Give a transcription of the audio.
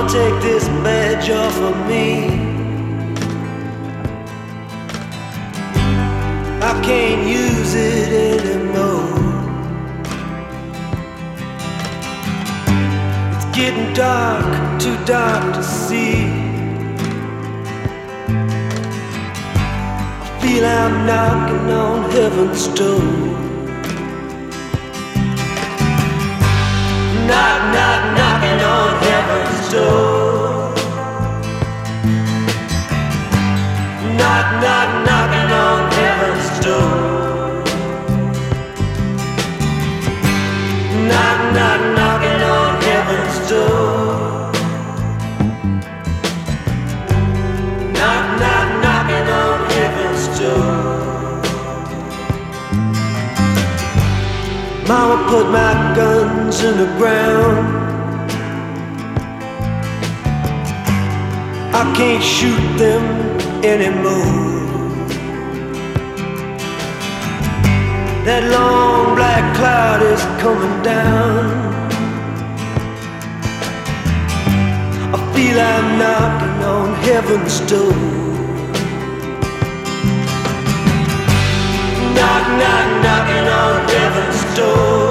take this badge off of me. I can't use it anymore. It's getting dark, too dark to see. I feel I'm knocking on heaven's door. Knock, knock, knocking on heaven's door. Knock, knock, knocking on heaven's door. Knock, knock, knocking on heaven's door. Knock, knock, knocking on heaven's door. Mama put my guns in the ground. I can't shoot them anymore. That long black cloud is coming down. I feel I'm knocking on heaven's door. Knock, knock, knocking on heaven's door.